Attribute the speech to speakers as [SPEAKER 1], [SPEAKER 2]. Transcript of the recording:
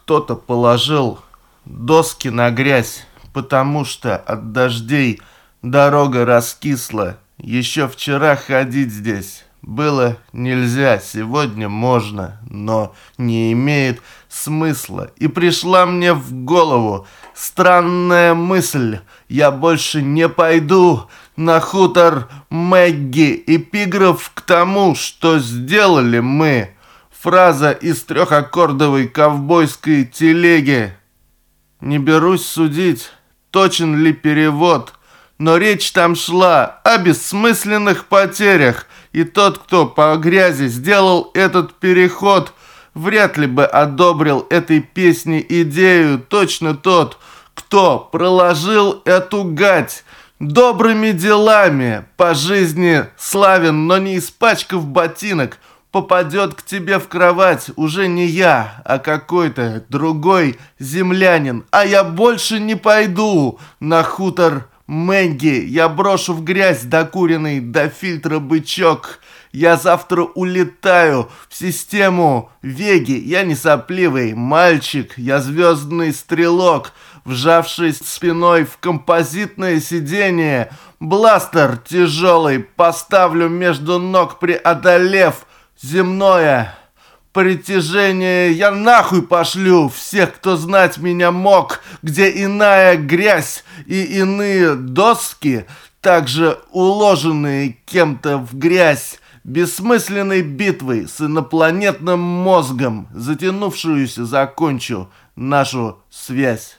[SPEAKER 1] Кто-то положил доски на грязь, потому что от дождей дорога раскисла. Еще вчера ходить здесь было нельзя, сегодня можно, но не имеет смысла. И пришла мне в голову странная мысль: я больше не пойду на хутор Мэгги. Эпиграф к тому, что сделали мы. Фраза из трехаккордовой ковбойской телеги. Не берусь судить, точен ли перевод, но речь там шла о бессмысленных потерях, и тот, кто по грязи сделал этот переход, вряд ли бы одобрил этой песни идею точно тот, кто проложил эту гать. Добрыми делами по жизни славен, но не испачкав ботинок, попадет к тебе в кровать уже не я, а какой-то другой землянин. А я больше не пойду на хутор Мэгги. Я брошу в грязь докуренный до фильтра бычок. Я завтра улетаю в систему Веги. Я не сопливый мальчик, я звездный стрелок, вжавшись спиной в композитное сиденье. Бластер тяжелый поставлю между ног, преодолев земное притяжение. Я нахуй пошлю всех, кто знать меня мог, где иная грязь и иные доски, также уложенные кем-то в грязь, бессмысленной битвой с инопланетным мозгом, затянувшуюся, закончу нашу связь.